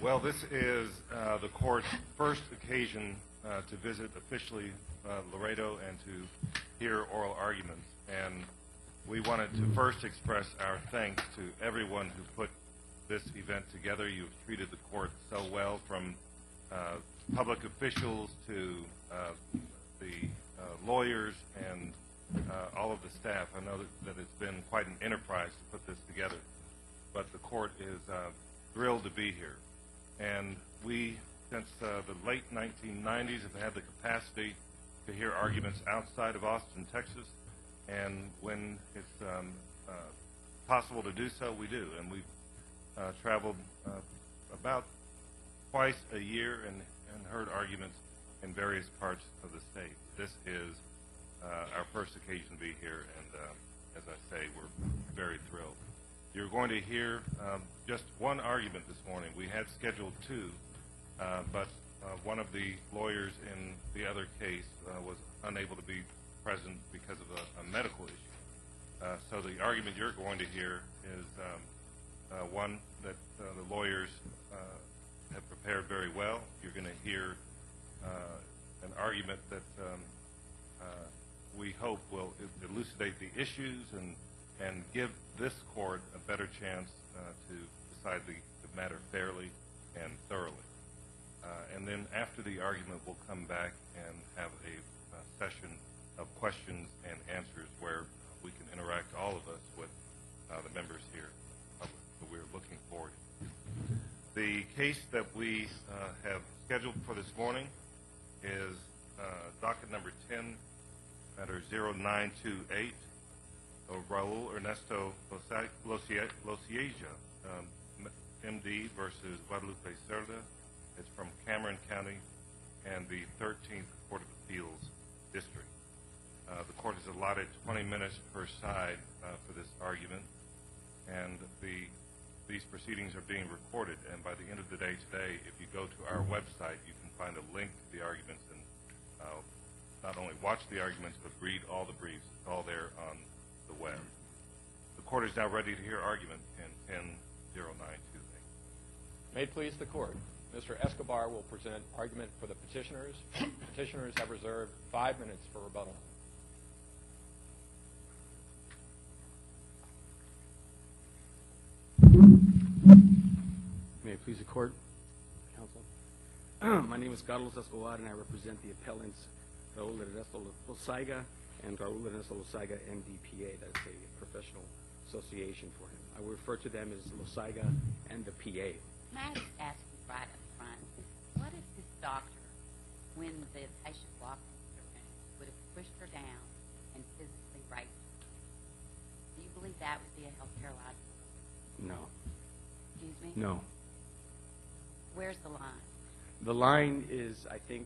Well, this is the court's first occasion to visit officially Laredo and to hear oral arguments. And we wanted to first express our thanks to everyone who put this event together. You've treated the court so well, from public officials to the lawyers and all of the staff. I know that it's been quite an enterprise to put this together, but the court is thrilled to be here. And we, since the late 1990s, have had the capacity to hear arguments outside of Austin, Texas, and when it's possible to do so, we do. And we've traveled about twice a year and heard arguments in various parts of the state. This is our first occasion to be here, and as I say, we're very thrilled. You're going to hear just one argument this morning. We had scheduled two, but one of the lawyers in the other case was unable to be present because of a medical issue. So the argument you're going to hear is one that the lawyers have prepared very well. You're going to hear an argument that we hope will elucidate the issues and give this court a better chance to decide the matter fairly and thoroughly. And then after the argument, we'll come back and have a session of questions and answers where we can interact, all of us, with the members here. So we're looking forward. The case that we have scheduled for this morning is docket number 10, matter 0928. Raul Ernesto Losieja, MD versus Guadalupe Cerda. It's from Cameron County and the 13th Court of Appeals District. The court has allotted 20 minutes per side for this argument, and these proceedings are being recorded. And by the end of the day today, if you go to our website, you can find a link to the arguments and not only watch the arguments, but read all the briefs. It's all there on the web. The court is now ready to hear argument in 10-0928. May it please the court. Mr. Escobar will present argument for the petitioners. Petitioners have reserved 5 minutes for rebuttal. May it please the court, counsel. My name is Carlos Escobar, and I represent the appellants Raul Ernesto Losaiga and Raul Ernesto Losaiga, MDPA. That's a professional association for him. I will refer to them as Losaiga and the PA. May I just ask you right up front, what if this doctor, when the patient walked into the room, would have pushed her down and physically raped her? Do you believe that would be a healthcare liability? No. Excuse me? No. Where's the line? The line is, I think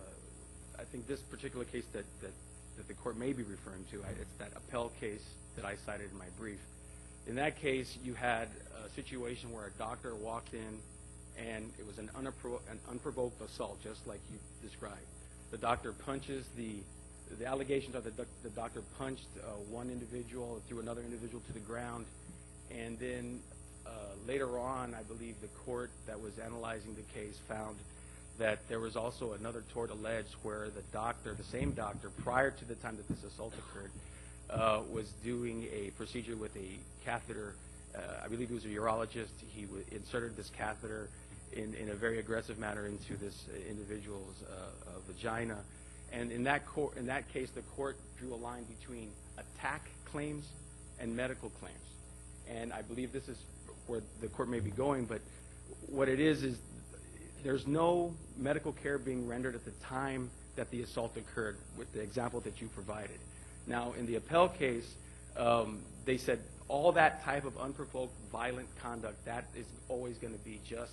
this particular case that the court may be referring to, it's that Appel case that I cited in my brief. In that case, you had a situation where a doctor walked in, and it was an unprovoked assault, just like you described. The doctor punches the allegations are that the doctor punched one individual, threw another individual to the ground, and then later on, I believe the court that was analyzing the case found that there was also another tort alleged where the same doctor, prior to the time that this assault occurred, was doing a procedure with a catheter. I believe he was a urologist. He inserted this catheter in a very aggressive manner into this individual's vagina. And in that case, the court drew a line between attack claims and medical claims. And I believe this is where the court may be going, but what it is there's no medical care being rendered at the time that the assault occurred, with the example that you provided. Now, in the Appel case, they said all that type of unprovoked violent conduct, that is always going to be just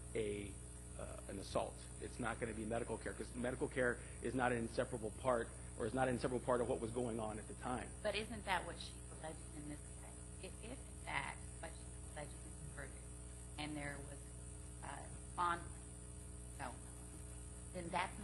an assault. It's not going to be medical care, because medical care is not an inseparable part, or is not an inseparable part of what was going on at the time. But isn't that what she's alleged in this case? If in fact what she's alleged is true, and there was conflict going on, then that's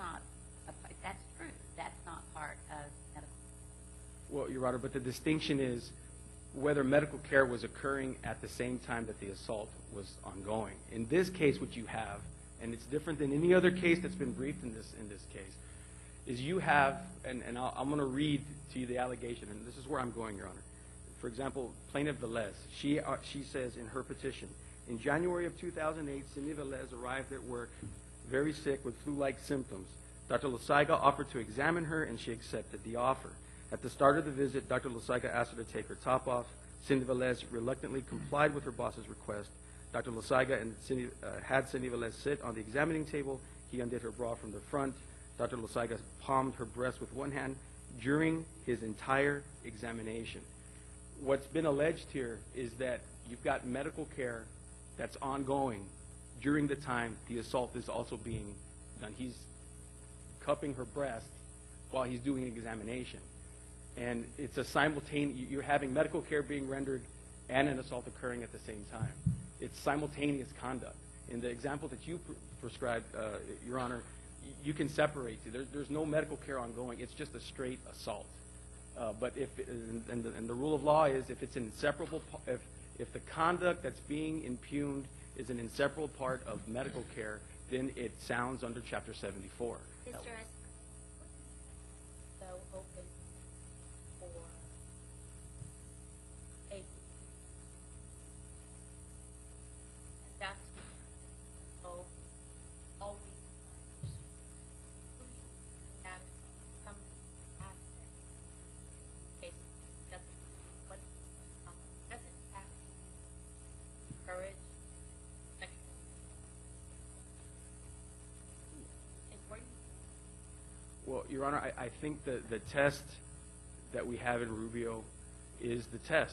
true. That's not part of medical care. Well, Your Honor, but the distinction is whether medical care was occurring at the same time that the assault was ongoing. In this case, what you have, and it's different than any other case that's been briefed in this case, is you have, and I'm going to read to you the allegation, and this is where I'm going, Your Honor. For example, Plaintiff Velez, she says in her petition, in January of 2008, Cindy Velez arrived at work very sick with flu-like symptoms. Dr. Losaiga offered to examine her, and she accepted the offer. At the start of the visit, Dr. Losaiga asked her to take her top off. Cindy Velez reluctantly complied with her boss's request. Dr. Losaiga had Cindy Velez sit on the examining table. He undid her bra from the front. Dr. Losaiga palmed her breast with one hand during his entire examination. What's been alleged here is that you've got medical care that's ongoing during the time the assault is also being done. He's cupping her breast while he's doing an examination. And it's a simultaneous, you're having medical care being rendered and an assault occurring at the same time. It's simultaneous conduct. In the example that you prescribed, Your Honor, you can separate. There's no medical care ongoing. It's just a straight assault. But if, and the rule of law is if it's inseparable, if the conduct that's being impugned is an inseparable part of medical care, then it sounds under Chapter 74. Mr. Esper, so open for a and that's so always that some aspect case doesn't what doesn't have courage sexual important. Well, Your Honor, I think the test that we have in Rubio is the test.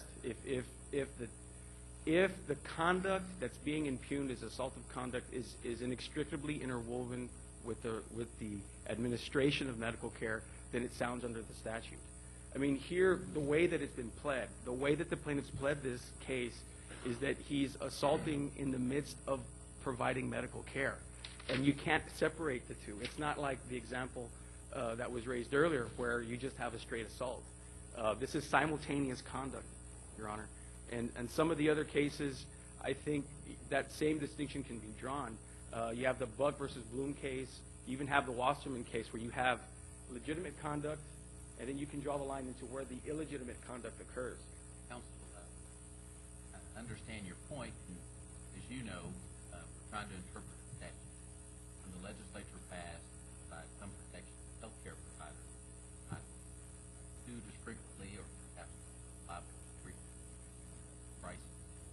If the conduct that's being impugned as assaultive conduct is inextricably interwoven with the administration of medical care, then it sounds under the statute. I mean, here, the way that it's been pled, the way that the plaintiffs pled this case is that he's assaulting in the midst of providing medical care. And you can't separate the two. It's not like the example that was raised earlier where you just have a straight assault. This is simultaneous conduct, Your Honor. And some of the other cases, I think that same distinction can be drawn. You have the Buck versus Bloom case. You even have the Wasserman case where you have legitimate conduct, and then you can draw the line into where the illegitimate conduct occurs. Counsel, I understand your point. And as you know, we're trying to interpret the statute. When the legislature passed some protection of health care providers, not too discreetly or perhaps liable to treat prices.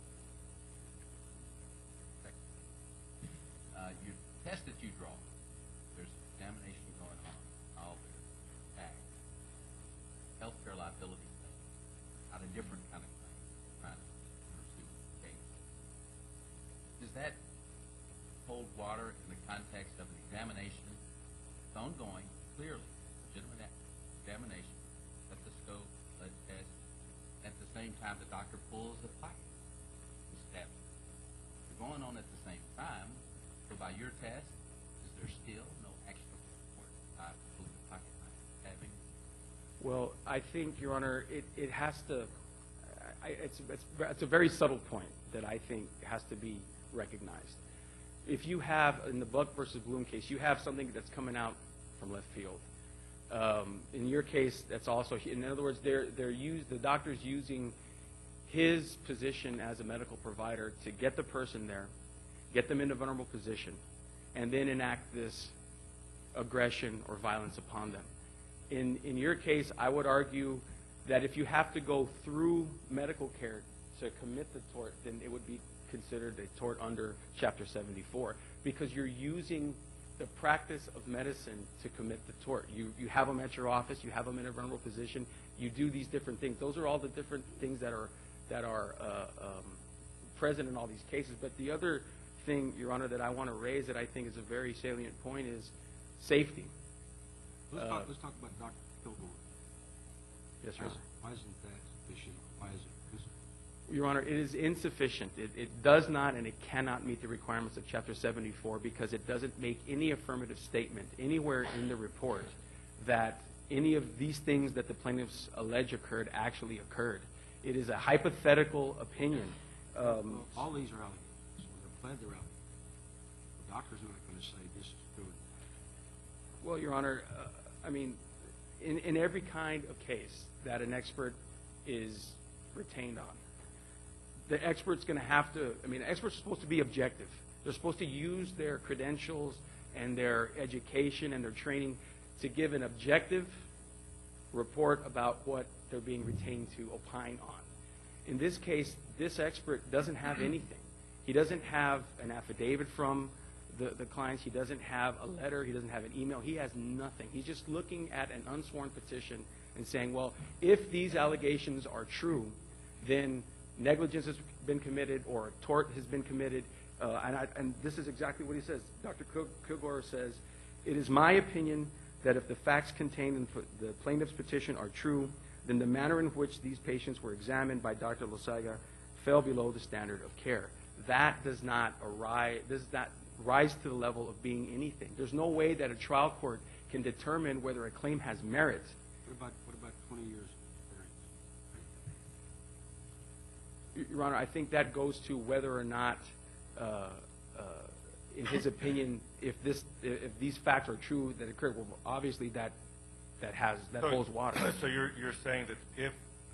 Your test that you draw, there's examination going on, all the facts, health care liability claim, not a different kind of claim trying to pursue the case. Does that hold water in the context of an examination? It's ongoing, clearly, legitimate examination, stethoscope, blood test. At the same time, the doctor pulls the pocket. They're going on at the same time. So by your test, is there still no extra support by pulling the pocket knife having? Well, I think, Your Honor, it has to, it's a very subtle point that I think has to be recognized. If you have, in the Buck versus Bloom case, you have something that's coming out from left field. In your case, that's also, in other words, the doctor's using his position as a medical provider to get the person there, get them in a vulnerable position, and then enact this aggression or violence upon them. In your case, I would argue that if you have to go through medical care to commit the tort, then it would be considered a tort under Chapter 74 because you're using the practice of medicine to commit the tort. You have them at your office, you have them in a vulnerable position, you do these different things. Those are all the different things that are present in all these cases. But the other thing, Your Honor, that I want to raise that I think is a very salient point is safety. Let's talk about Dr. Kilgore. Yes, sir. Why isn't that sufficient? Why is it? Your Honor, it is insufficient. It does not and it cannot meet the requirements of Chapter 74 because it doesn't make any affirmative statement anywhere in the report that any of these things that the plaintiffs allege occurred actually occurred. It is a hypothetical opinion. Well, all these are allegations. When they're pled, they're allegations. The doctor's not going to say this is true. Well, Your Honor, I mean, in every kind of case that an expert is retained on, the expert's going to have to, I mean, experts are supposed to be objective. They're supposed to use their credentials and their education and their training to give an objective report about what they're being retained to opine on. In this case, this expert doesn't have anything. He doesn't have an affidavit from the clients. He doesn't have a letter. He doesn't have an email. He has nothing. He's just looking at an unsworn petition and saying, well, if these allegations are true, then negligence has been committed or a tort has been committed. And this is exactly what he says. Dr. Kilgore says, it is my opinion that if the facts contained in the plaintiff's petition are true, then the manner in which these patients were examined by Dr. Losaga fell below the standard of care. That does not rise to the level of being anything. There's no way that a trial court can determine whether a claim has merit. What about 20 years experience? Your Honor, I think that goes to whether or not, in his opinion, if these facts are true that occurred. Well, obviously that holds water. So you're saying that if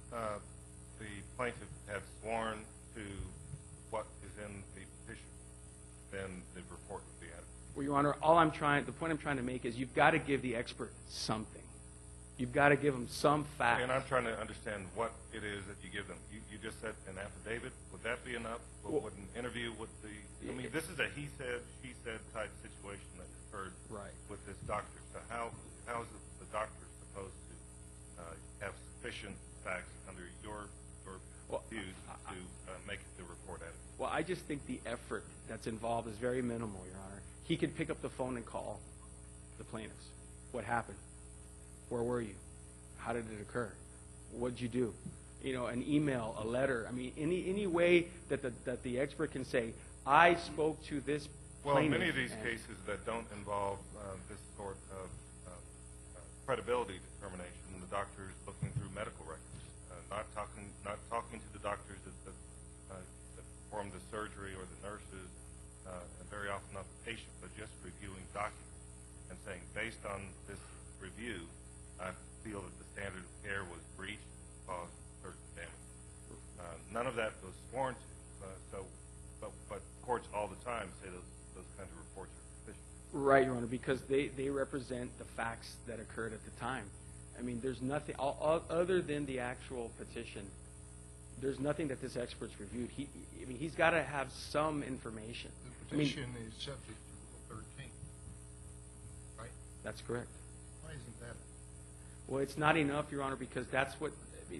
the plaintiff had sworn to what is in the petition, then the report would be added? Well, Your Honor, the point I'm trying to make is you've got to give the expert something. You've got to give them some facts. And I'm trying to understand what it is that you give them. You just said an affidavit. Would that be enough? Well, would an interview with the? I mean, this is a he said, she said type situation that occurred with this doctor. So how is the doctor supposed to have sufficient facts under your views to make the report adequate? Well, I just think the effort that's involved is very minimal, Your Honor. He could pick up the phone and call the plaintiffs. What happened? Where were you? How did it occur? What did you do? You know, an email, a letter. I mean, any way that the expert can say, I spoke to this Well, plaintiff. in many of these cases that don't involve this sort of credibility determination, the doctor is looking through medical records, not talking to the doctors that performed the surgery or the nurses, and very often not the patient, but just reviewing documents and saying, based on this review, I feel that the standard of care was breached and caused certain damage. None of that was sworn to, but courts all the time say those kinds of reports are sufficient. Right, Your Honor, because they represent the facts that occurred at the time. I mean, there's nothing, other than the actual petition, there's nothing that this expert's reviewed. He's got to have some information. The petition is subject to Rule 13, right? That's correct. Why isn't that? Well, it's not enough, Your Honor, because that's what,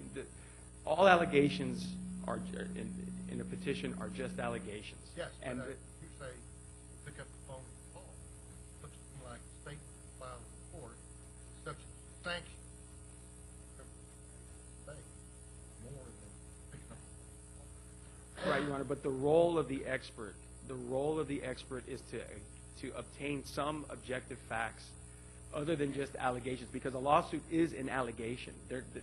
all allegations are in a petition are just allegations. Yes, And but you say pick up the phone and call. It looks to me like a statement filed in court is subject to sanction. More than picking up the phone. Right, Your Honor, but the role of the expert is to obtain some objective facts other than just allegations, because a lawsuit is an allegation.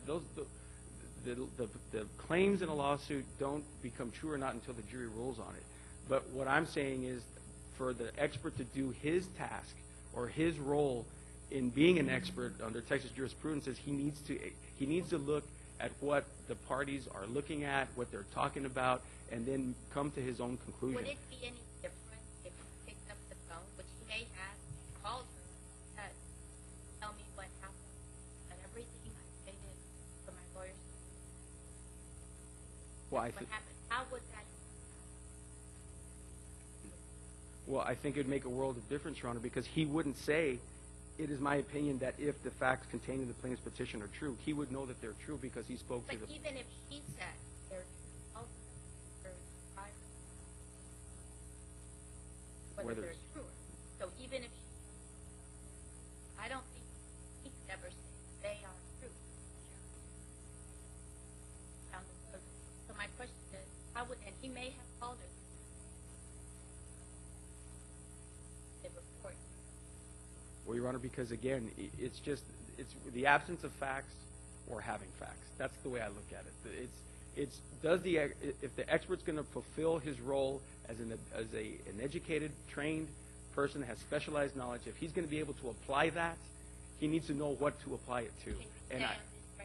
The claims in a lawsuit don't become true or not until the jury rules on it. But what I'm saying is, for the expert to do his task or his role in being an expert under Texas jurisprudence, is he needs to look at what the parties are looking at, what they're talking about, and then come to his own conclusion. Would it be any different if he picked up the phone, which he may have, called her, said, tell me what happened, and everything I stated for my lawyers? Well, What happened? How would that? Well, I think it would make a world of difference, Your Honor, because he wouldn't say, it is my opinion that if the facts contained in the plaintiff's petition are true, he would know that they're true because he spoke But to the... even if she said they're true, ultimately they're prior, whether they're true. So even if she, I don't think he could ever say they are true. So my question is, how would, and he may have called her the report. Well, Your Honor, because again, it's the absence of facts or having facts. That's the way I look at it. It's if the expert's going to fulfill his role as an educated, trained person that has specialized knowledge, if he's going to be able to apply that, he needs to know what to apply it to. And I,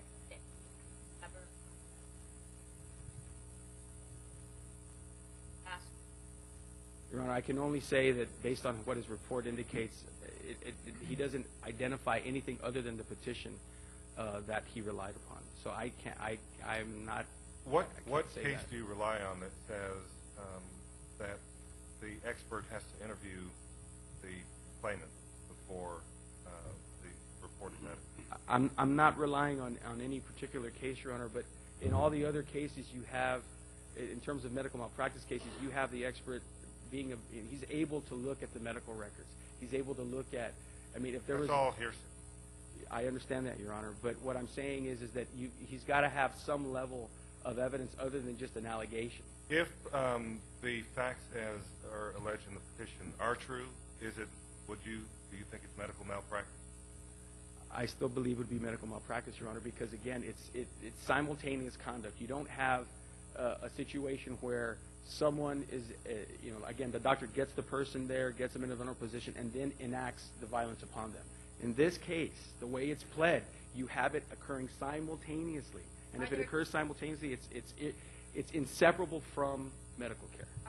Your Honor, I can only say that based on what his report indicates, he doesn't identify anything other than the petition that he relied upon. So I can't. I'm not. What say case that. do you rely on that says that the expert has to interview the claimant before the reported medical? I'm not relying on any particular case, Your Honor, but in all the other cases you have, in terms of medical malpractice cases, you have the expert he's able to look at the medical records. He's able to look at, I mean, if there was... That's all hearsay. I understand that, Your Honor, but what I'm saying is that he's got to have some level of evidence other than just an allegation. If the facts as are alleged in the petition are true, do you think it's medical malpractice? I still believe it would be medical malpractice, Your Honor, because again, it's simultaneous conduct. You don't have a situation where someone is, again, the doctor gets the person there, gets them in a vulnerable position, and then enacts the violence upon them. In this case, the way it's pled, you have it occurring simultaneously, and if it occurs simultaneously, it's inseparable from medical care. Are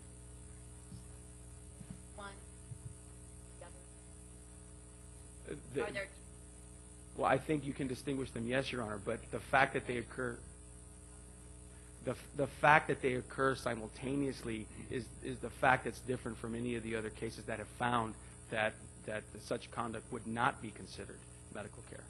there one, the other? Are there? Well, I think you can distinguish them, yes, Your Honor, but the fact that they occur, the fact that they occur simultaneously is the fact that's different from any of the other cases that have found that such conduct would not be considered medical care.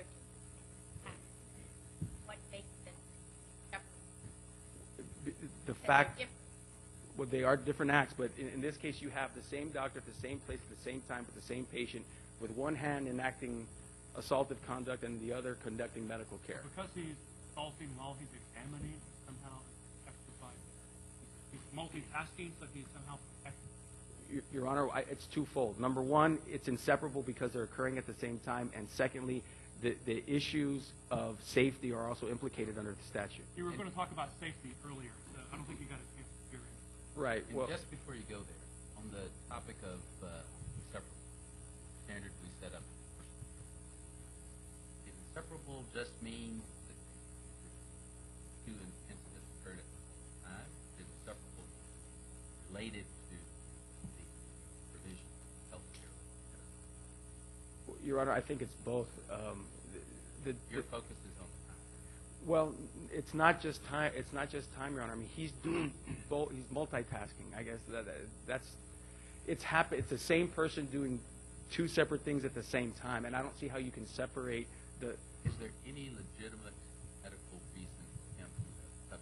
What makes them separate? The fact, well, they are different acts, but in this case, you have the same doctor at the same place at the same time with the same patient, with one hand enacting assaultive conduct and the other conducting medical care. Because he's assaulting while he's examining, somehow exercise. He's multitasking, so he's somehow protected. Your Honor, it's twofold. Number one, it's inseparable because they're occurring at the same time, and secondly, the issues of safety are also implicated under the statute. You were going to talk about safety earlier, so I don't think you got a chance to hear it. Right. And Well, just before you go there, on the topic of inseparable standard we set up, did inseparable just mean that two incidents occurred at the same time? Is inseparable related to the provision of health care? Your Honor, I think it's both. Your focus is on the time. Well, it's not just time. It's not just time, Your Honor. I mean, he's doing both. He's multitasking. I guess it's the same person doing two separate things at the same time, and I don't see how you can separate the. Is there any legitimate medical reason for him to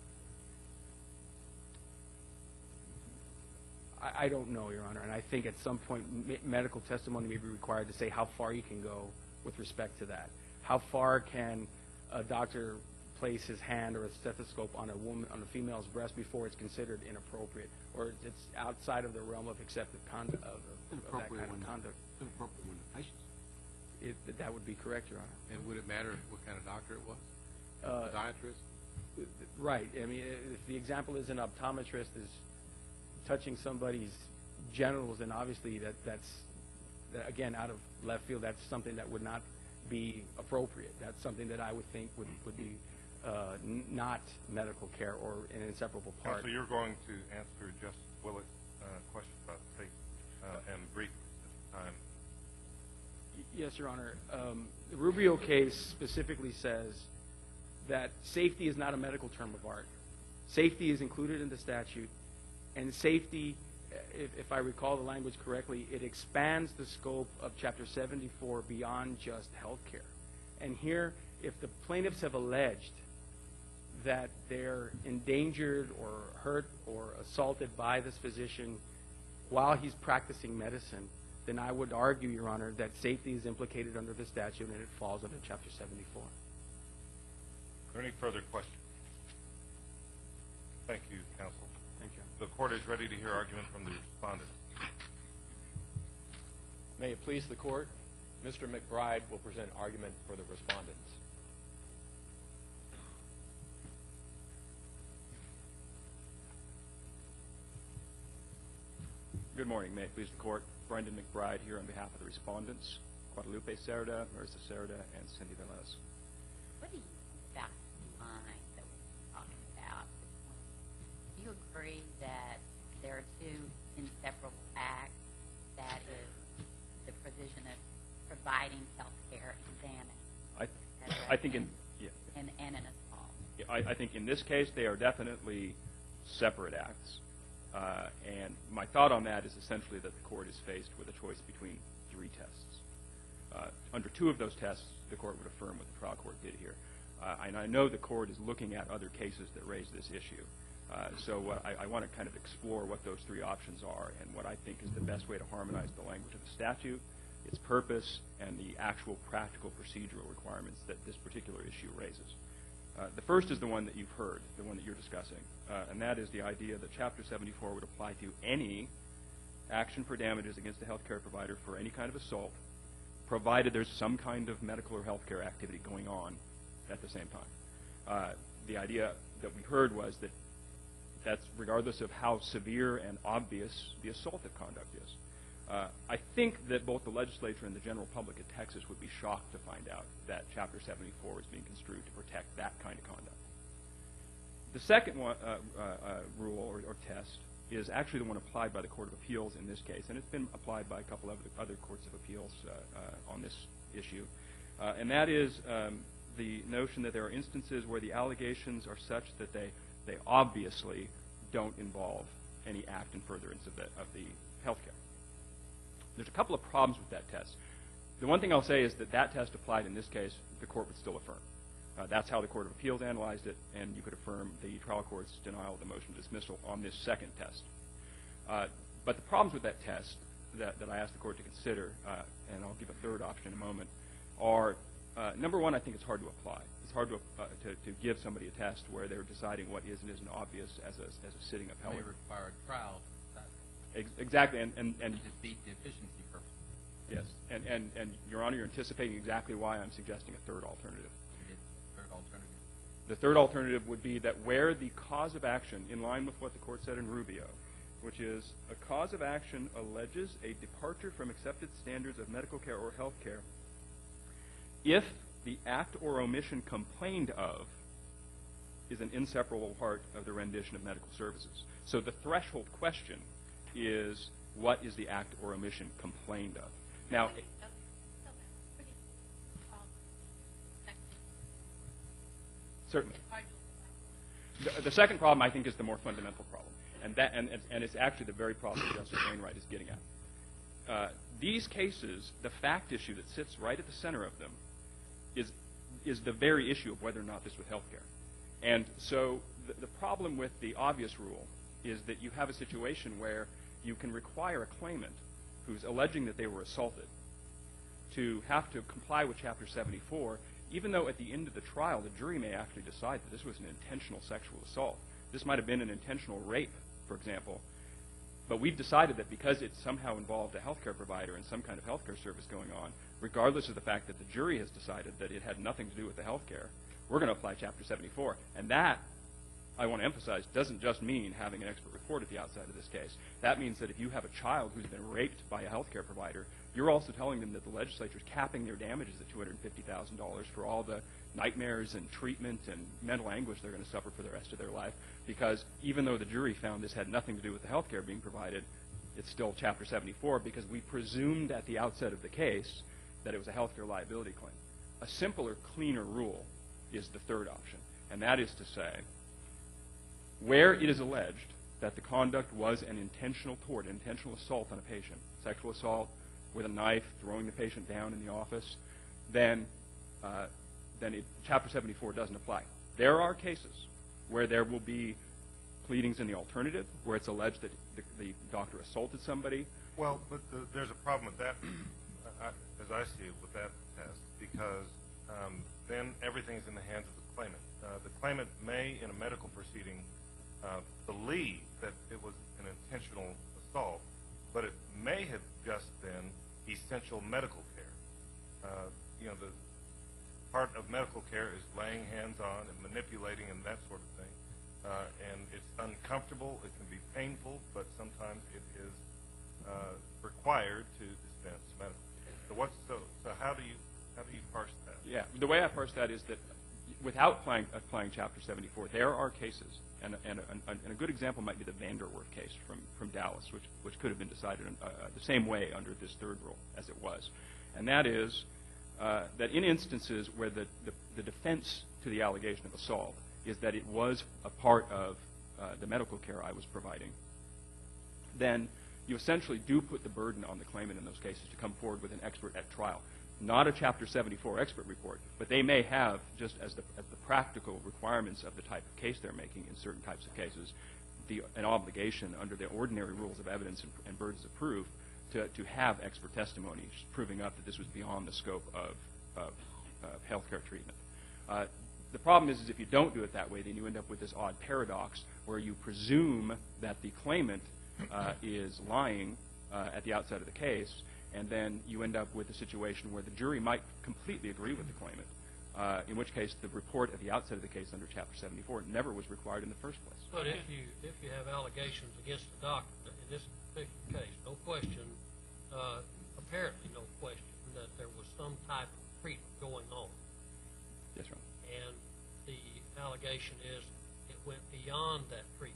separate? I don't know, Your Honor, and I think at some point medical testimony may be required to say how far you can go with respect to that. How far can a doctor place his hand or a stethoscope on a female's breast before it's considered inappropriate, or it's outside of the realm of accepted conduct of that kind of conduct? It's inappropriate when the patient's. That would be correct, Your Honor. And would it matter what kind of doctor it was? Podiatrist? Right. I mean, if the example is an optometrist is touching somebody's genitals, then obviously that's again out of left field. That's something that would not be appropriate. That's something that I would think would be not medical care or an inseparable part. So you're going to answer Justice Willett's question about safety and briefly at the time. Yes, Your Honor. The Rubio case specifically says that safety is not a medical term of art. Safety is included in the statute, and safety, if I recall the language correctly, it expands the scope of Chapter 74 beyond just health care. And here, if the plaintiffs have alleged that they're endangered or hurt or assaulted by this physician while he's practicing medicine, then I would argue, Your Honor, that safety is implicated under the statute and it falls under Chapter 74. Are there any further questions? Thank you, counsel. Thank you. The court is ready to hear argument from the respondent. May it please the court, Mr. McBride will present argument for the respondents. Good morning. May it please the Court. Brendan McBride here on behalf of the respondents, Guadalupe Cerda, Marissa Cerda, and Cindy Velez. What do you think about the line that we're talking about? Do you agree that there are two inseparable acts, that is the provision of providing health care, examining, I think in and an assault? I think in this case they are definitely separate acts. And my thought on that is essentially that the Court is faced with a choice between three tests. Under two of those tests, the Court would affirm what the trial court did here. And I know the Court is looking at other cases that raise this issue. So I want to kind of explore what those three options are and what I think is the best way to harmonize the language of the statute, its purpose, and the actual practical procedural requirements that this particular issue raises. The first is the one that you've heard, the one that you're discussing, and that is the idea that Chapter 74 would apply to any action for damages against a health care provider for any kind of assault, provided there's some kind of medical or health care activity going on at the same time. The idea that we heard was that that's regardless of how severe and obvious the assaultive conduct is. I think that both the legislature and the general public in Texas would be shocked to find out that Chapter 74 is being construed to protect that kind of conduct. The second one, rule or test is actually the one applied by the Court of Appeals in this case, and it's been applied by a couple of other courts of appeals on this issue. And that is the notion that there are instances where the allegations are such that they obviously don't involve any act in furtherance of the health care. There's a couple of problems with that test. The one thing I'll say is that that test applied in this case, the Court would still affirm. That's how the Court of Appeals analyzed it, and you could affirm the trial court's denial of the motion dismissal on this second test. But the problems with that test that I asked the Court to consider, and I'll give a third option in a moment, are, number one, I think it's hard to apply. It's hard to give somebody a test where they're deciding what is and isn't obvious as a sitting appellate. It may require a trial to decide. Exactly, and to defeat the efficiency purpose. Yes, and Your Honor, you're anticipating exactly why I'm suggesting a third alternative. Third alternative. The third alternative would be that where the cause of action, in line with what the Court said in Rubio, which is a cause of action alleges a departure from accepted standards of medical care or health care, if the act or omission complained of is an inseparable part of the rendition of medical services. So the threshold question is, what is the act or omission complained of? Now, certainly. The second problem, I think, is the more fundamental problem, and it's actually the very problem that Justice Wainwright is getting at. These cases, the fact issue that sits right at the center of them is the very issue of whether or not this was health care. And so the problem with the obvious rule is that you have a situation where you can require a claimant who's alleging that they were assaulted to have to comply with Chapter 74, even though at the end of the trial the jury may actually decide that this was an intentional sexual assault. This might have been an intentional rape, for example, but we've decided that because it somehow involved a health care provider and some kind of health care service going on, regardless of the fact that the jury has decided that it had nothing to do with the health care, we're going to apply Chapter 74. And that, I want to emphasize, doesn't just mean having an expert report at the outset of this case. That means that if you have a child who's been raped by a health care provider, you're also telling them that the legislature is capping their damages at $250,000 for all the nightmares and treatment and mental anguish they're going to suffer for the rest of their life, because even though the jury found this had nothing to do with the health care being provided, it's still Chapter 74 because we presumed at the outset of the case that it was a health care liability claim. A simpler, cleaner rule is the third option, and that is to say, where it is alleged that the conduct was an intentional tort, an intentional assault on a patient, sexual assault with a knife, throwing the patient down in the office, then Chapter 74 doesn't apply. There are cases where there will be pleadings in the alternative, where it's alleged that the doctor assaulted somebody. Well, but there's a problem with that, as I see it, with that test, because then everything's in the hands of the claimant. The claimant may, in a medical proceeding, believe that it was an intentional assault, but it may have just been essential medical care. The part of medical care is laying hands on and manipulating and that sort of thing. And it's uncomfortable, it can be painful, but sometimes it is way I parse that is that without applying Chapter 74, there are cases, and a good example might be the Vanderwerf case from Dallas, which could have been decided the same way under this third rule as it was. And that is that in instances where the defense to the allegation of assault is that it was a part of the medical care I was providing, then you essentially do put the burden on the claimant in those cases to come forward with an expert at trial. Not a Chapter 74 expert report, but they may have, just as the practical requirements of the type of case they're making in certain types of cases, an obligation under the ordinary rules of evidence and burdens of proof to have expert testimony proving up that this was beyond the scope of health care treatment. The problem is if you don't do it that way, then you end up with this odd paradox where you presume that the claimant is lying at the outset of the case, and then you end up with a situation where the jury might completely agree with the claimant, in which case the report at the outset of the case under Chapter 74 never was required in the first place. But if you have allegations against the doctor, in this particular case, no question, apparently no question, that there was some type of treatment going on. Yes, Your Honor. And the allegation is it went beyond that treatment.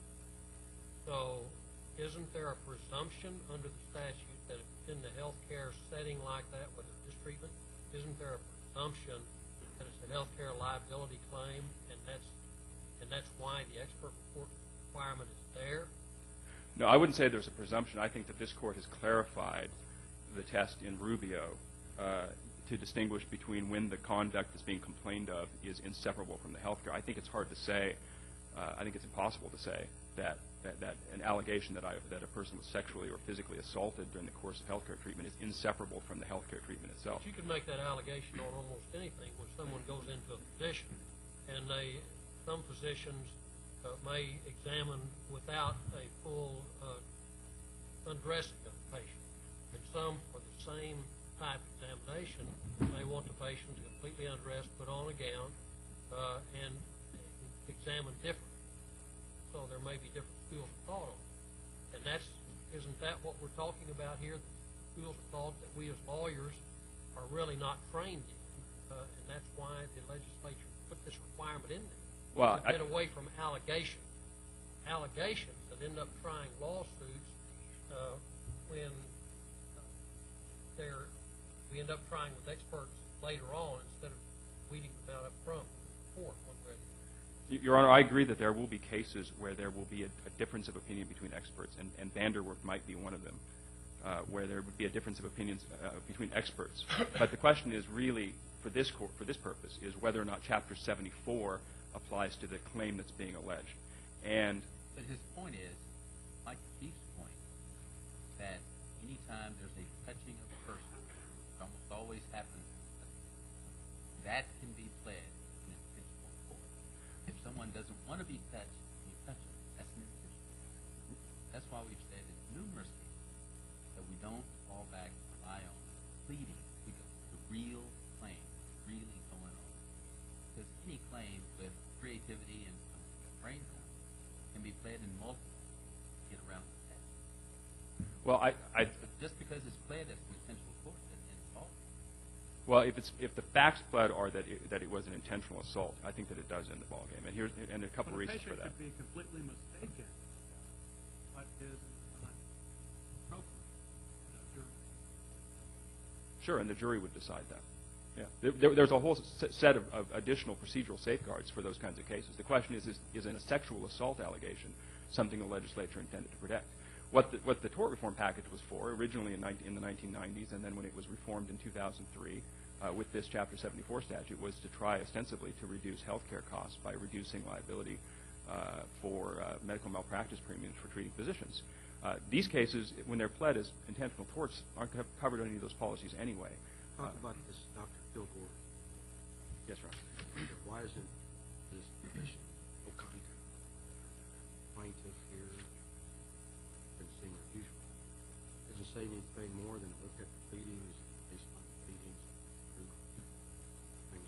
So isn't there a presumption under the statute that if it's in the health care setting like that, whether it's treatment, isn't there a presumption that it's a health care liability claim, and that's why the expert report requirement is there? No, I wouldn't say there's a presumption. I think that this Court has clarified the test in Rubio to distinguish between when the conduct that's being complained of is inseparable from the health care. I think it's hard to say, I think it's impossible to say that an allegation that a person was sexually or physically assaulted during the course of health care treatment is inseparable from the health care treatment itself. But you can make that allegation on almost anything when someone goes into a physician, and some physicians may examine without a full undressing of the patient. And some, for the same type of examination, may want the patient completely undressed, put on a gown, and examine differently. So there may be different schools of thought on it. And isn't that what we're talking about here, the schools of thought that we as lawyers are really not trained in? And that's why the legislature put this requirement in there. Well, to get away from allegations that end up trying lawsuits when we end up trying with experts later on instead of weeding them out up front with the court one way or the other. Your Honor, I agree that there will be cases where there will be a difference of opinion between experts, and Vanderwerf might be one of them, where there would be a difference of opinions between experts. But the question is really, for this court, for this purpose, is whether or not Chapter 74 applies to the claim that's being alleged. But his point is, like the Chief's point, that anytime there's a touching of a person, it almost always happens, that can be pled in an intentional court. If someone doesn't want to be touched, and you touch them, that's an intentional. That's why we've said in numerous cases that we don't fall back and rely on pleading. We go to the real claim, really going on. Because any claim with creativity and some brain power can be pled in multiple to get around the test. Well, But just because it's pled as an intentional court doesn't end the ball. Well, if the facts pled are that it was an intentional assault, I think that it does end the ballgame. And a couple reasons for that. But a patient could be completely mistaken what is not appropriate in a jury. Sure, and the jury would decide that. Yeah. There's a whole set of additional procedural safeguards for those kinds of cases. The question is in a sexual assault allegation something the legislature intended to protect? What the tort reform package was for, originally in the 1990s, and then when it was reformed in 2003 with this Chapter 74 statute, was to try ostensibly to reduce health care costs by reducing liability for medical malpractice premiums for treating physicians. These cases, when they're pled as intentional torts, aren't covered under any of those policies anyway. Talk about this Dr. Kilgore. Yes, Ron. Why isn't this patient no contact? Plaintiff here been seeing her usual. Doesn't say anything more than look at the pleadings, based on the pleadings, proof, things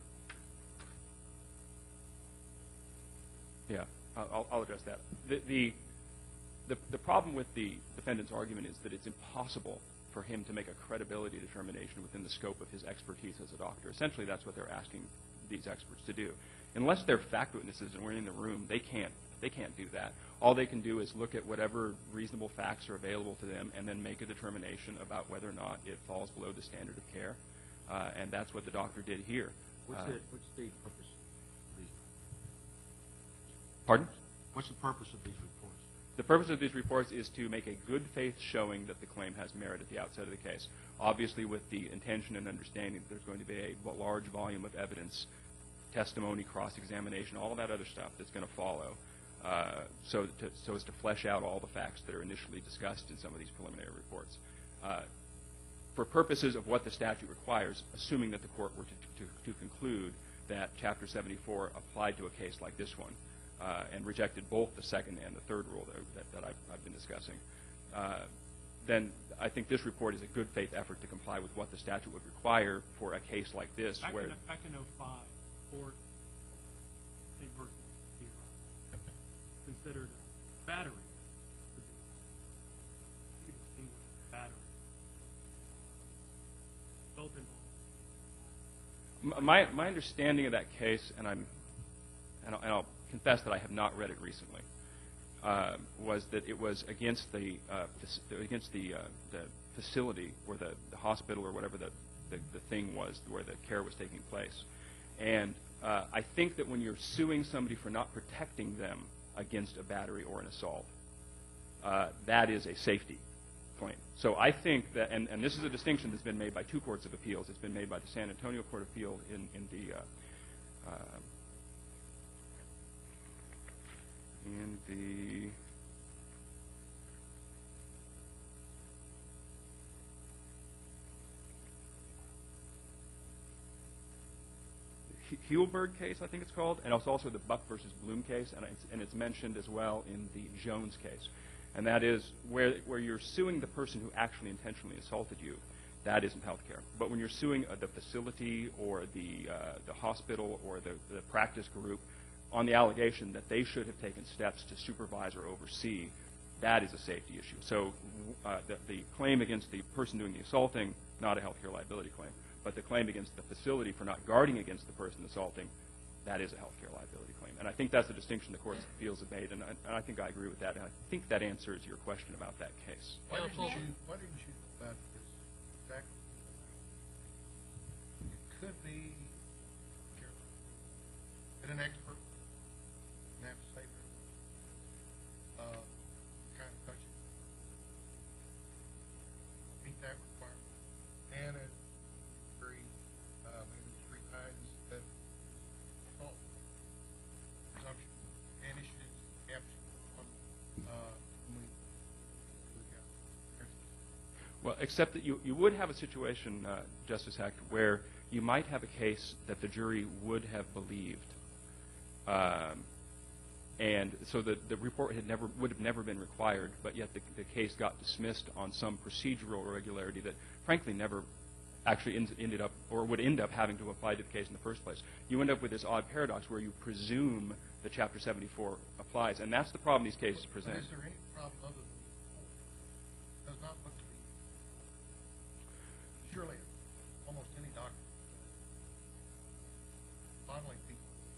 like that. Yeah, I'll address that. The problem with the defendant's argument is that it's impossible for him to make a credibility determination within the scope of his expertise as a doctor. Essentially, that's what they're asking these experts to do. Unless they're fact witnesses and we're in the room, they can't do that. All they can do is look at whatever reasonable facts are available to them and then make a determination about whether or not it falls below the standard of care. And that's what the doctor did here. What's the purpose of these? Pardon? What's the purpose of these reports? The purpose of these reports is to make a good faith showing that the claim has merit at the outset of the case. Obviously, with the intention and understanding that there's going to be a large volume of evidence, testimony, cross-examination, all of that other stuff that's going to follow, so as to flesh out all the facts that are initially discussed in some of these preliminary reports. For purposes of what the statute requires, assuming that the court were to conclude that Chapter 74 applied to a case like this one, and rejected both the second and the third rule that I've been discussing, then I think this report is a good faith effort to comply with what the statute would require for a case like this. Back in 05, court State versus considered battery to be distinguished battery. Both involved. My understanding of that case, and I'll confess that I have not read it recently, was that it was against the facility or the hospital or whatever the thing was where the care was taking place. And I think that when you're suing somebody for not protecting them against a battery or an assault, that is a safety claim. So I think that, and this is a distinction that's been made by two courts of appeals. It's been made by the San Antonio Court of Appeal in the Hulberg case, I think it's called, and it's also the Buck versus Bloom case, and it's mentioned as well in the Jones case. And that is where you're suing the person who actually intentionally assaulted you. That isn't health care. But when you're suing the facility or the hospital or the practice group on the allegation that they should have taken steps to supervise or oversee, that is a safety issue. So the claim against the person doing the assaulting, not a health care liability claim, but the claim against the facility for not guarding against the person assaulting, that is a health care liability claim. And I think that's a distinction the courts of appeals have made, and I think I agree with that. And I think that answers your question about that case. Why didn't you go back to this exactly? It could be an expert, and have to say that kind of touching, meet that requirement, and it maybe three times that assault presumption and issues capture on Well, except that you would have a situation, Justice Hecht, where you might have a case that the jury would have believed. And so the report would have never been required, but yet the case got dismissed on some procedural irregularity that, frankly, never actually ended up or would end up having to apply to the case in the first place. You end up with this odd paradox where you presume that Chapter 74 applies, and that's the problem these cases present. Is there any problem other than does not look to be? Surely, almost any doctor modeling people.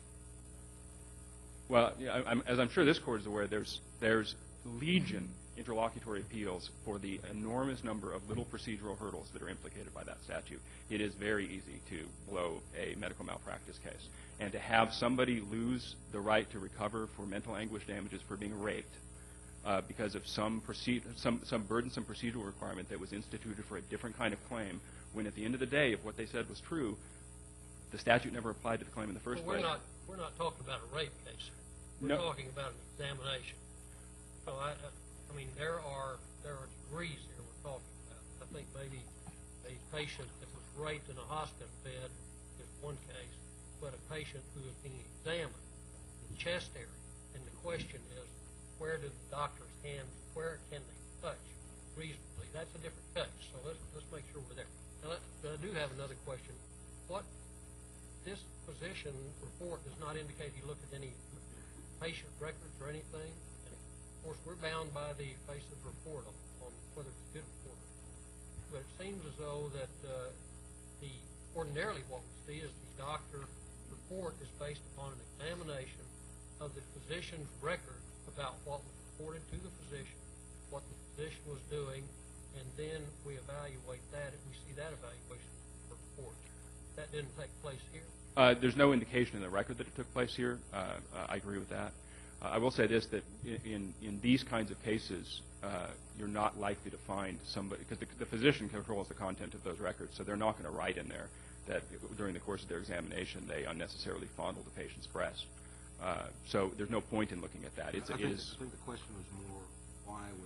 Well, yeah, as I'm sure this court is aware, there's legion interlocutory appeals for the enormous number of little procedural hurdles that are implicated by that statute. It is very easy to blow a medical malpractice case. And to have somebody lose the right to recover for mental anguish damages for being raped because of some burdensome procedural requirement that was instituted for a different kind of claim, when at the end of the day, if what they said was true, the statute never applied to the claim in the first place. We're not talking about a rape case. We're talking about an examination. So I mean, there are degrees here we're talking about. I think maybe a patient that was raped in a hospital bed is one case, but a patient who is being examined in the chest area, and the question is, where do the doctor's hands, where can they touch reasonably? That's a different case. So let's make sure we're there. Now, I do have another question. This physician report does not indicate he looked at any patient records or anything. And of course, we're bound by the face of the report on whether it's a good report. but it seems as though that ordinarily what we see is the doctor's report is based upon an examination of the physician's record about what was reported to the physician, what the physician was doing, and then we evaluate that, and we see that evaluation report. That didn't take place here. There's no indication in the record that it took place here. I agree with that. I will say this, that in these kinds of cases, you're not likely to find somebody, because the physician controls the content of those records, so they're not going to write in there that during the course of their examination they unnecessarily fondled the patient's breast. So there's no point in looking at that. I think the question was more, why was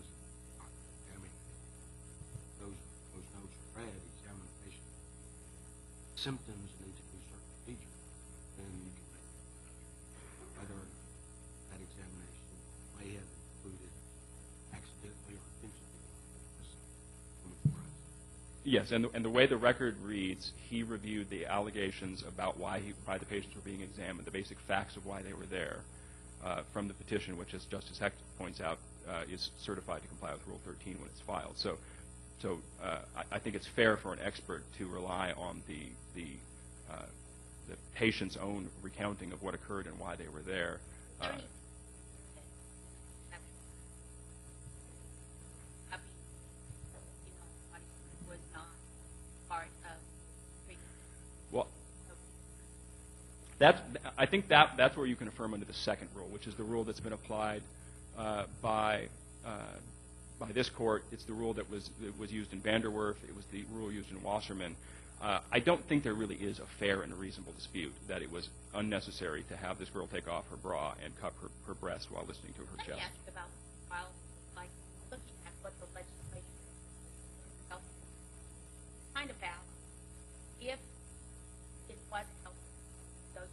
those notes read, examine the patient's symptoms and need to do certain procedures, then you can make whether that examination may have included accidentally or intentionally woman's breast. Yes, and the way the record reads, he reviewed the allegations about why the patients were being examined, the basic facts of why they were there, from the petition, which, as Justice Hecht points out, is certified to comply with Rule 13 when it's filed. So I think it's fair for an expert to rely on the patient's own recounting of what occurred and why they were there. Was not part of treatment. Well, I think that's where you can affirm under the second rule, which is the rule that's been applied by this court. It's the rule that was used in Vanderwerf. It was the rule used in Wasserman. I don't think there really is a fair and a reasonable dispute that it was unnecessary to have this girl take off her bra and cup her breast while listening to her Let chest. me ask about while like looking at what the legislation is kind of balance. If it was helpful, those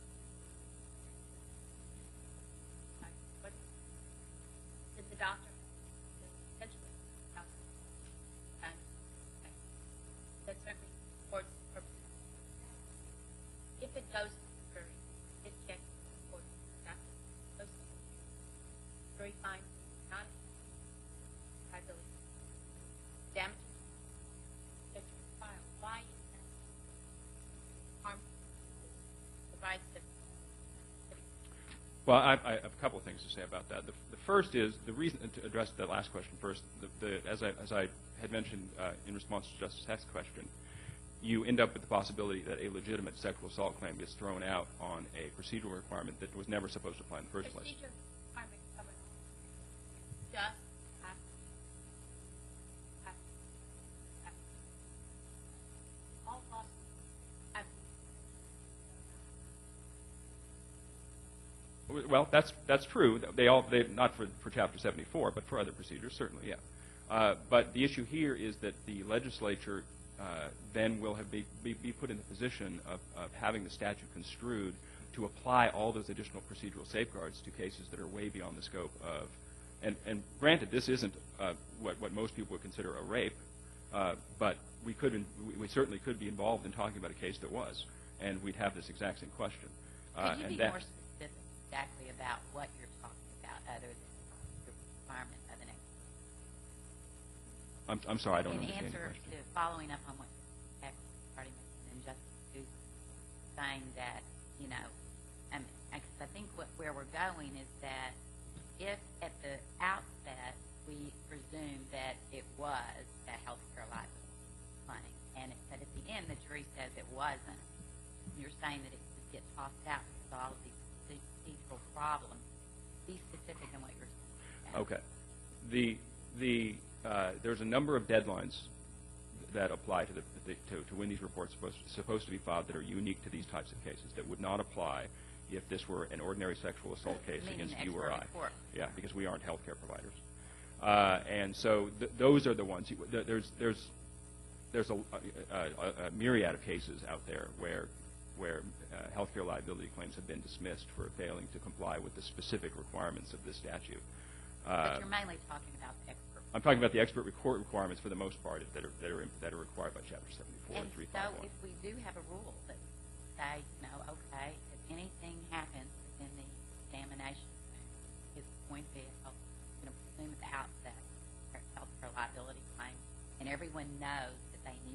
did the doctor essentially and that certainly supports the purpose. If it goes to the jury, it checks the court doctor goes to the jury finds not liability damages that you file. Why is that harmful? Provides the Well, I have a couple of things to say about that. The first is the reason to address that last question first. As I had mentioned in response to Justice Hecht's question, you end up with the possibility that a legitimate sexual assault claim gets thrown out on a procedural requirement that was never supposed to apply in the first place. procedure requirement covered just all lawsuits have Well, that's true. They not for Chapter 74, but for other procedures, certainly, yeah. But the issue here is that the legislature then will be put in the position of having the statute construed to apply all those additional procedural safeguards to cases that are way beyond the scope of. And granted, this isn't what most people would consider a rape, but we certainly could be involved in talking about a case that was, and we'd have this exact same question. Could you be more specific exactly about what you're talking about other than the requirement of an expert? I'm sorry, I don't In understand answer your question. to following up on what Hecht already mentioned and Justice Duke saying that, you know, I think where we're going is that if at the outset we presume that it was a health care liability claim, but at the end the jury says it wasn't, you're saying that it could get tossed out because of all of these procedural problems. Be specific in what you're saying. Okay. There's a number of deadlines that apply to when these reports are supposed to be filed that are unique to these types of cases that would not apply if this were an ordinary sexual assault case against you or I. Yeah, because we aren't health care providers. And so those are the ones. There's a myriad of cases out there where health care liability claims have been dismissed for failing to comply with the specific requirements of this statute. But you're mainly talking about the expert. I'm talking about the expert court requirements for the most part that are required by Chapter 74 and 351. So if we do have a rule that say, you know, okay, if anything happens within the examination, it's going to be presume at the outset health care liability claim, and everyone knows that they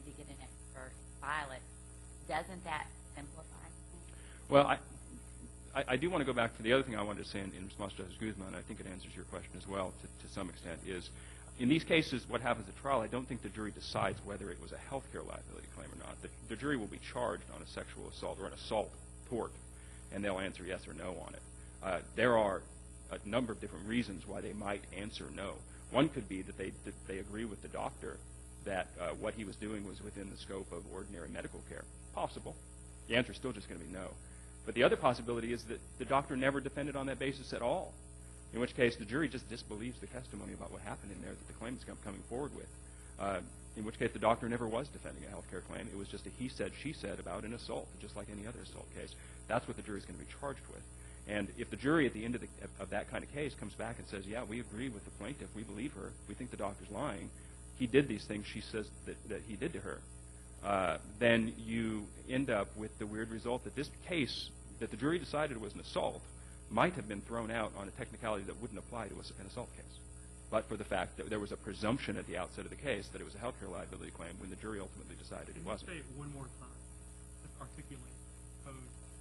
to get an expert and file it, doesn't that simplify things? Well, I do want to go back to the other thing I wanted to say in response to Justice Guzman, and I think it answers your question as well to some extent, is in these cases, what happens at trial, I don't think the jury decides whether it was a health care liability claim or not. The jury will be charged on a sexual assault or an assault tort, and they'll answer yes or no on it. There are a number of different reasons why they might answer no. One could be that they agree with the doctor that what he was doing was within the scope of ordinary medical care. Possible. The answer is still just going to be no. But the other possibility is that the doctor never defended on that basis at all, in which case the jury just disbelieves the testimony about what happened in there that the claimant's coming forward with, in which case the doctor never was defending a health care claim. It was just a he said, she said about an assault, just like any other assault case. That's what the jury's going to be charged with. And if the jury at the end of that kind of case comes back and says, yeah, we agree with the plaintiff, we believe her, we think the doctor's lying, he did these things she says that he did to her, then you end up with the weird result that this case that the jury decided was an assault might have been thrown out on a technicality that wouldn't apply to an assault case, but for the fact that there was a presumption at the outset of the case that it was a health care liability claim when the jury ultimately decided it wasn't. Say it one more time. Let's articulate code.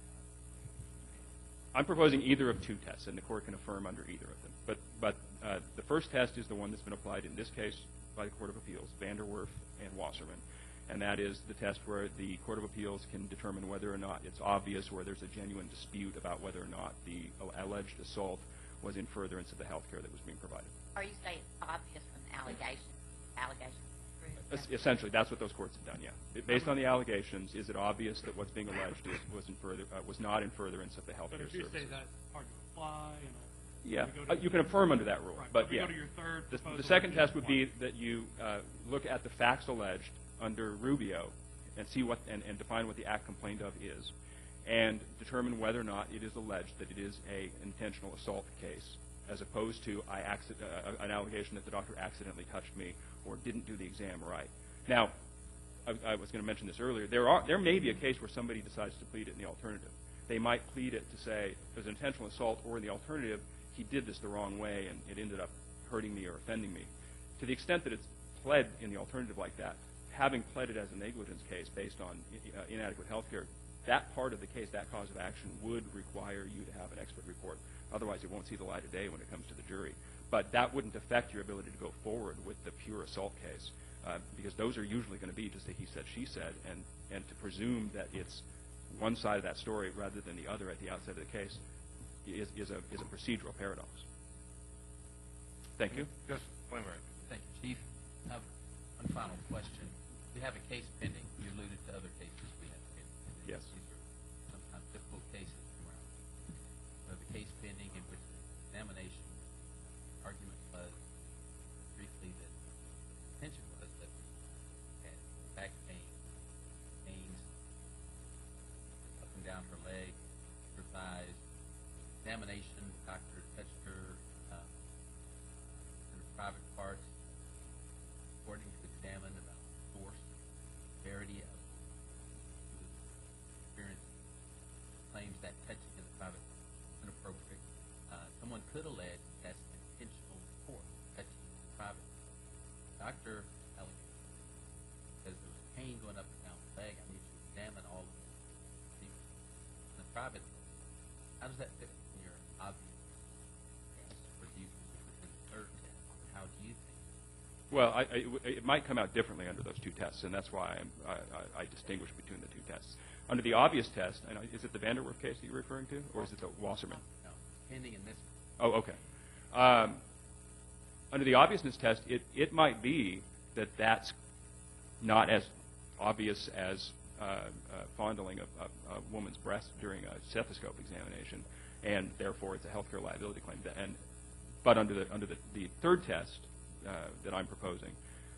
I'm proposing either of two tests, and the court can affirm under either of them. But the first test is the one that's been applied in this case by the Court of Appeals, Vanderwerf and Wasserman, and that is the test where the Court of Appeals can determine whether or not it's obvious or there's a genuine dispute about whether or not the alleged assault was in furtherance of the health care that was being provided. Or you say it's obvious from the allegations proved? Essentially, that's what those courts have done, yeah. Based on the allegations, is it obvious that what's being alleged was not in furtherance of the health care But if you services? say that's hard to apply, Yeah, we go to- you can affirm under that rule. Right, But we yeah, go to your third the proposal, second which test is would be that you look at the facts alleged under Rubio and see what and define what the act complained of is, and determine whether or not it is alleged that it is an intentional assault case, as opposed to an allegation that the doctor accidentally touched me or didn't do the exam right. Now, I was going to mention this earlier. There may be a case where somebody decides to plead it in the alternative. They might plead it to say there's an intentional assault, or in the alternative, he did this the wrong way and it ended up hurting me or offending me. To the extent that it's pled in the alternative like that, having pled it as a negligence case based on inadequate health care, that part of the case, that cause of action, would require you to have an expert report. Otherwise, it won't see the light of day when it comes to the jury. But that wouldn't affect your ability to go forward with the pure assault case, because those are usually going to be just a he said, she said, and to presume that it's one side of that story rather than the other at the outset of the case is a procedural paradox. Thank you. Just one minute. Thank you, Chief. One final question. We have a case pending. You alluded to other cases we have pending. Yes. These are sometimes difficult cases to run. We have a case pending in which the examination argument was briefly that the intention was that we had back pain, pains up and down her leg, her thighs. Examination, the doctor touched her in her private parts, according to examine about the force, severity of experience, claims that touching in the private parts is inappropriate. Someone could allege that's intentional force, touching in the private parts. Dr. Elliott says there was pain going up and down the leg. I need to examine all of it. In the private parts, how does that fit in your obvious test? Or do you put it in the third test? How do you think? Well, it might come out differently under those two tests, and that's why I distinguish between the two tests. Under the obvious test, is it the Vanderwerf case that you're referring to, or is it the Wasserman? No, pending in this. Oh, okay. Under the obviousness test, it might be that that's not as obvious as fondling a woman's breast during a stethoscope examination, and therefore it's a healthcare liability claim. But under the third test that I'm proposing,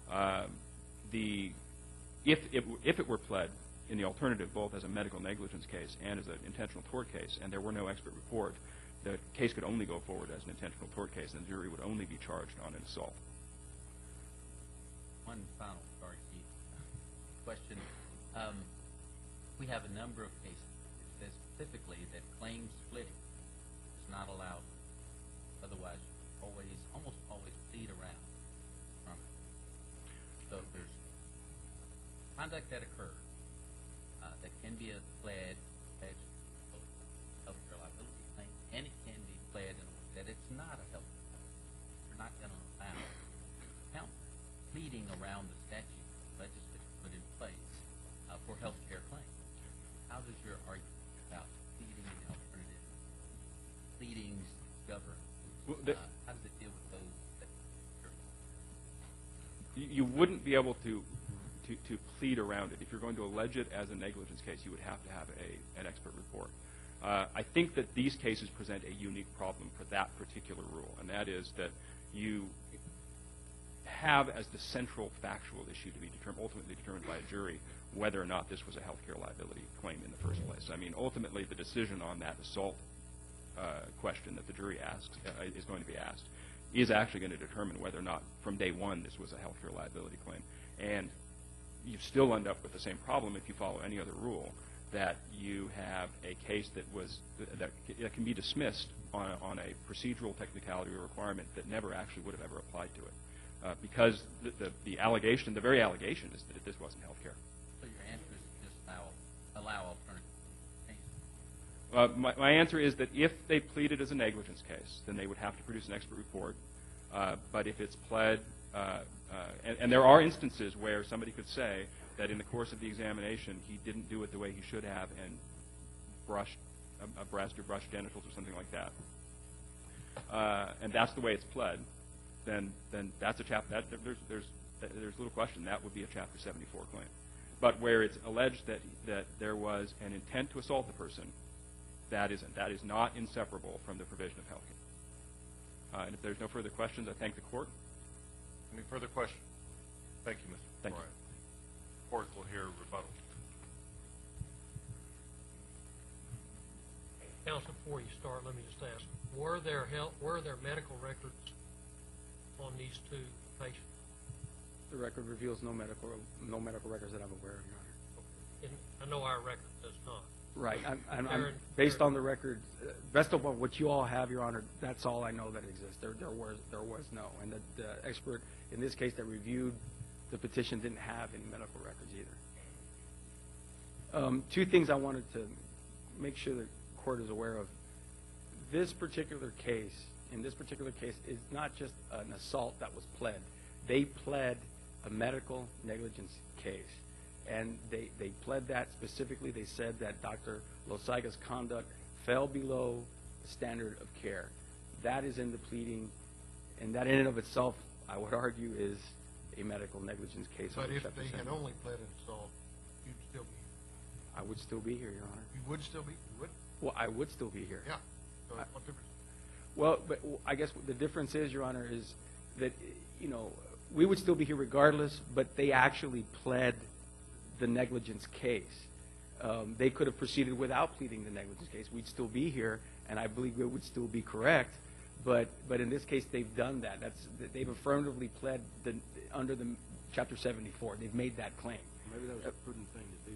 if it were pled in the alternative both as a medical negligence case and as an intentional tort case, and there were no expert report, the case could only go forward as an intentional tort case, and the jury would only be charged on an assault. One final, sorry, Chief, question. We have a number of cases that says specifically that claim splitting is not allowed. Otherwise, you almost always plead around from it. So there's trying conduct that occurred that can be pled as healthcare liability claim, and it can be pled in a way that it's not a healthcare liability. You're not going to allow counsel pleading around the statute the legislature put in place for healthcare claims. How does your argument about pleading and alternative pleadings govern? How does it deal with those that you wouldn't be able to plead around it. If you're going to allege it as a negligence case, you would have to have an expert report. I think that these cases present a unique problem for that particular rule, and that is that you have as the central factual issue to be ultimately determined by a jury whether or not this was a healthcare liability claim in the first place. I mean, ultimately, the decision on that assault question that the jury asks is going to be asked is actually going to determine whether or not from day one this was a healthcare liability claim. And you still end up with the same problem if you follow any other rule, that you have a case that can be dismissed on a procedural technicality or requirement that never actually would have ever applied to it, because the allegation, the very allegation, is that this wasn't healthcare. So your answer is just allow alternative. My answer is that if they plead it as a negligence case, then they would have to produce an expert report. But if it's pled, and there are instances where somebody could say that in the course of the examination he didn't do it the way he should have and brushed a breast or brushed genitals or something like that, and that's the way it's pled, then that's a chapter. There's little question that would be a Chapter 74 claim. But where it's alleged that there was an intent to assault the person, that isn't. That is not inseparable from the provision of health care. And if there's no further questions, I thank the court. Any further questions? Thank you, Mr. Thank you. The court will hear rebuttal. Counsel, before you start, let me just ask, were there medical records on these two patients? The record reveals no medical records that I'm aware of, Your Honor. And I know our record does not. Right. I'm based on the record, based on what you all have, Your Honor, that's all I know that exists. There was no. And the expert in this case that reviewed the petition didn't have any medical records either. Two things I wanted to make sure the court is aware of. This particular case, is not just an assault that was pled. They pled a medical negligence case. And they pled that specifically. They said that Dr. Losaiga's conduct fell below the standard of care. That is in the pleading, and that in and of itself, I would argue, is a medical negligence case. But if they had only pled an assault, you'd still be here. I would still be here, Your Honor. You would still be? You would? Well, I would still be here. Yeah. So what difference? Well, but I guess the difference is, Your Honor, is that, we would still be here regardless, but they actually pled the negligence case. They could have proceeded without pleading the negligence case. We'd still be here, and I believe it would still be correct. But in this case, they've done that. They've affirmatively pled under the Chapter 74. They've made that claim. Maybe that was a prudent thing to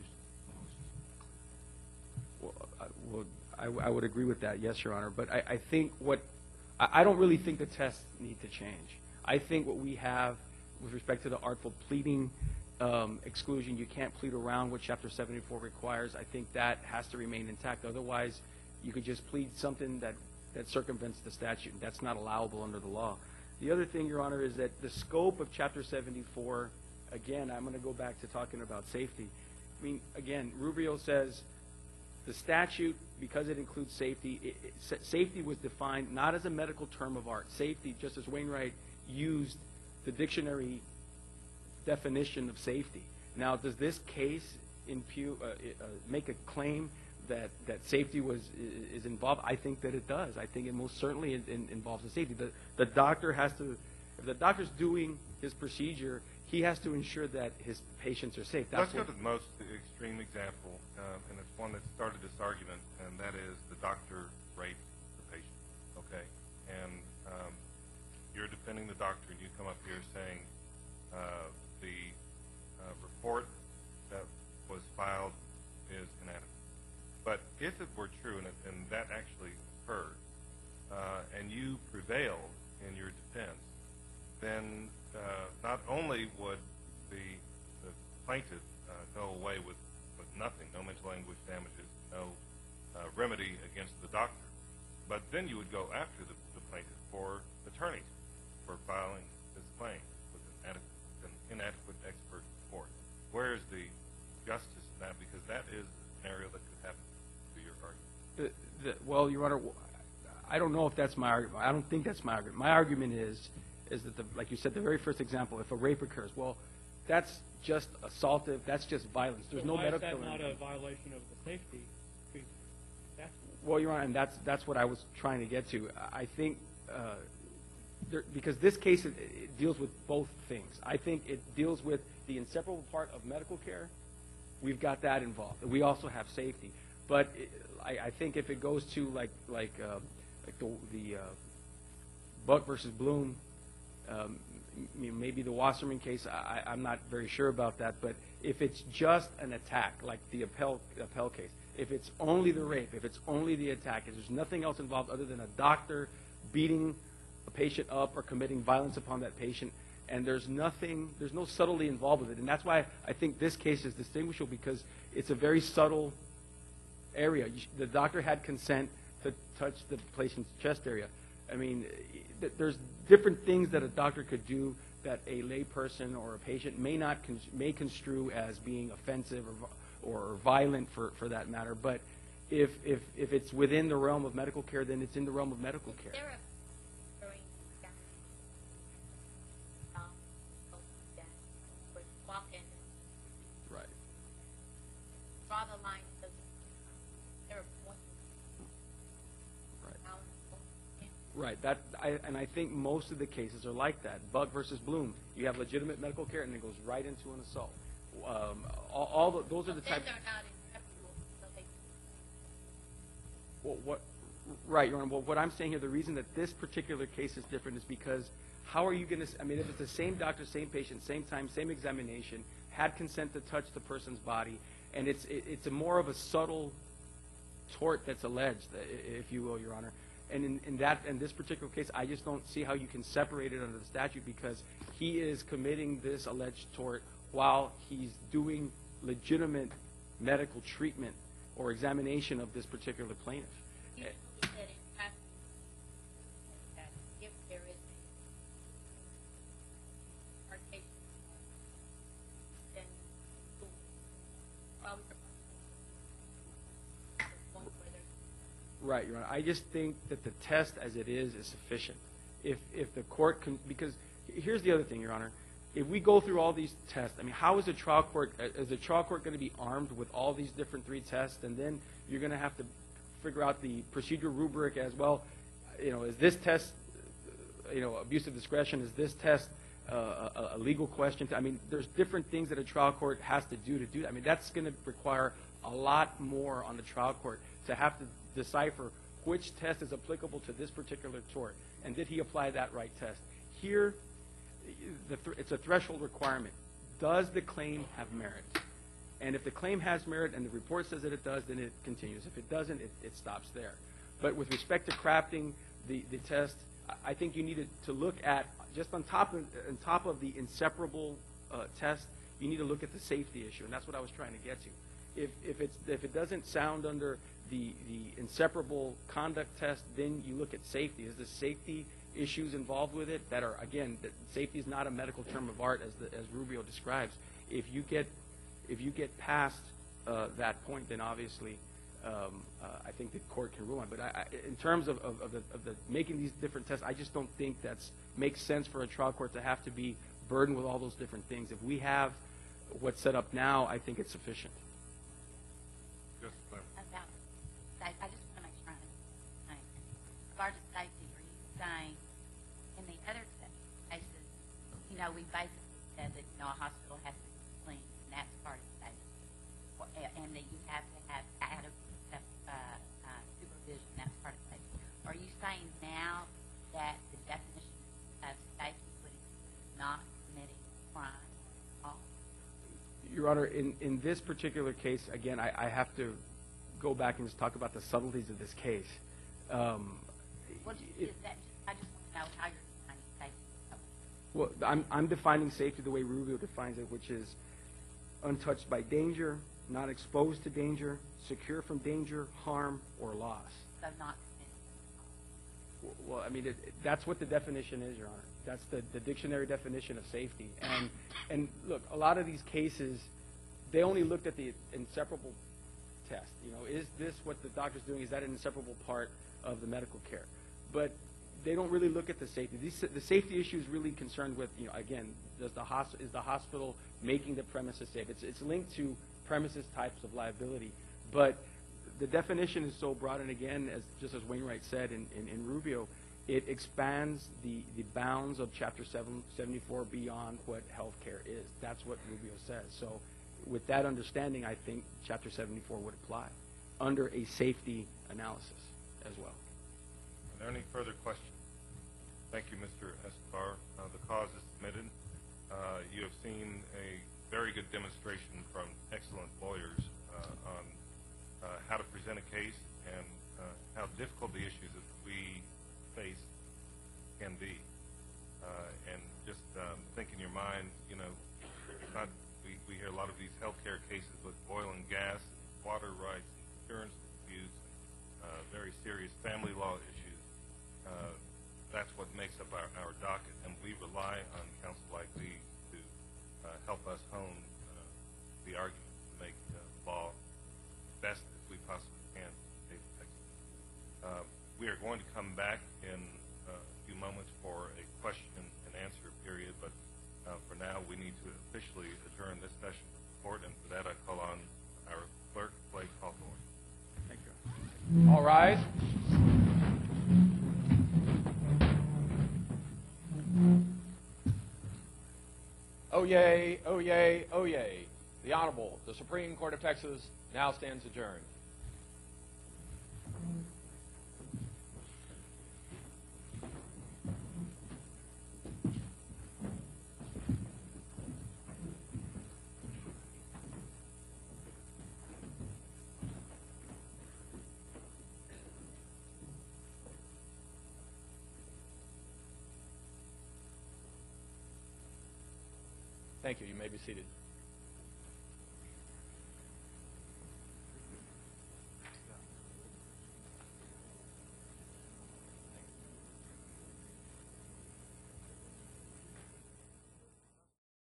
do. Well, I would agree with that, yes, Your Honor. But I think I don't really think the tests need to change. I think what we have with respect to the artful pleading exclusion, you can't plead around what Chapter 74 requires. I think that has to remain intact. Otherwise, you could just plead something that circumvents the statute. That's not allowable under the law. The other thing, Your Honor, is that the scope of Chapter 74, again, I'm going to go back to talking about safety. I mean, again, Rubio says the statute, because it includes safety, safety was defined not as a medical term of art. Safety, Justice Wainwright used the dictionary definition of safety. Now, does this case make a claim that safety is involved? I think that it does. I think it most certainly involves the safety. The doctor has to, if the doctor's doing his procedure, he has to ensure that his patients are safe. Let's go to the most extreme example, and it's one that started this argument, and that is the doctor raped the patient, okay? And you're defending the doctor, and you come up here saying the report that was filed is inadequate. But if it were true, and that actually occurred, and you prevailed in your defense, then not only would the plaintiff go away with nothing, no mental anguish damages, no remedy against the doctor. But then you would go after the plaintiff for attorneys for filing this claim with an inadequate expert report. Where is the justice in that? Because that is a scenario that could happen to your argument. Well, Your Honor, I don't know if that's my argument. I don't think that's my argument. My argument is that, like you said, the very first example, if a rape occurs, well, that's just assaultive, that's just violence. There's no medical. Why is that not a violation of the safety? Well, Your Honor, and that's what I was trying to get to. I think because this case it deals with both things. I think it deals with the inseparable part of medical care. We've got that involved. We also have safety. But I think if it goes to like the Buck versus Bloom, maybe the Wasserman case, I'm not very sure about that. But if it's just an attack, like the Appel case, if it's only the rape, if it's only the attack, if there's nothing else involved other than a doctor beating a patient up or committing violence upon that patient, and there's no subtlety involved with it. And that's why I think this case is distinguishable, because it's a very subtle area. The doctor had consent to touch the patient's chest area. I mean, there's different things that a doctor could do that a lay person or a patient may construe as being offensive or violent for that matter. But if it's within the realm of medical care, then it's in the realm of medical care. There are very where you walk in, Right. draw the line. There are points. Right. Right. And I think most of the cases are like that. Buck versus Bloom, you have legitimate medical care, and it goes right into an assault. Those are the types. They're not inseparable, so they. Well, right, Your Honor. Well, what I'm saying here, the reason that this particular case is different is because how are you going to? I mean, if it's the same doctor, same patient, same time, same examination, had consent to touch the person's body, and it's a more of a subtle tort that's alleged, if you will, Your Honor. And in this particular case, I just don't see how you can separate it under the statute, because he is committing this alleged tort while he's doing legitimate medical treatment or examination of this particular plaintiff. You believe that it has to be that if there is a altercation, then probably the point where there's. Right, Your Honor. I just think that the test as it is sufficient. If the court can, because here's the other thing, Your Honor. If we go through all these tests, I mean, how is the trial court going to be armed with all these different 3 tests, and then you're going to have to figure out the procedure rubric as well? You know, is this test, abuse of discretion? Is this test a legal question? I mean, there's different things that a trial court has to do that. I mean, that's going to require a lot more on the trial court to have to decipher which test is applicable to this particular tort, and did he apply that right test. Here, it's a threshold requirement. Does the claim have merit? And if the claim has merit and the report says that it does, then it continues. If it doesn't, it stops there. But with respect to crafting the test, I think you need to look at, just on top of the inseparable test, you need to look at the safety issue, and that's what I was trying to get to. If it doesn't sound under the inseparable conduct test, then you look at safety. Is the safety issues involved with it that are, again, that safety is not a medical term of art as Rubio describes. If you get past that point, then obviously I think the court can rule on. But in terms of the making these different tests, I just don't think that makes sense for a trial court to have to be burdened with all those different things. If we have what's set up now, I think it's sufficient. I just want to make sure I understand. With regard to safety, are you saying in the other cases, we basically said that a hospital has to be clean, and that's part of safety, and that you have to have adequate supervision, that's part of safety. Are you saying now that the definition of safety would include not committing crime at all? Your Honor, in this particular case, again, I have to go back and just talk about the subtleties of this case. I just want to know how you're defining safety. Well, I'm defining safety the way Rubio defines it, which is untouched by danger, not exposed to danger, secure from danger, harm, or loss. So not consensual. Well, I mean, that's what the definition is, Your Honor. That's the dictionary definition of safety. And look, a lot of these cases, they only looked at the inseparable test. You know, is this what the doctor's doing? Is that an inseparable part of the medical care? But they don't really look at the safety. The safety issue is really concerned with, you know, again, is the hospital making the premises safe? It's linked to premises types of liability. But the definition is so broad, and again, just as Wainwright said in Rubio, it expands the bounds of Chapter 74 beyond what healthcare is. That's what Rubio says. So with that understanding, I think Chapter 74 would apply under a safety analysis as well. Are there any further questions? Thank you, Mr. Escobar. The cause is submitted. You have seen a very good demonstration from excellent lawyers on how to present a case and how difficult the issues that we face can be. And just think in your mind, you know, we hear a lot of these healthcare cases with oil and gas, water rights, insurance disputes, very serious family law issues. That's what makes up our docket, and we rely on counsel like these to help us hone the argument to make law best as we possibly can. We are going to come back in a few moments for a question and answer period, but for now we need to officially adjourn this session of the court, and for that I call on our clerk, Blake Hawthorne. Thank you. All rise. Oyez, oyez, oyez. The Honorable, the Supreme Court of Texas now stands adjourned. Thank you. You may be seated.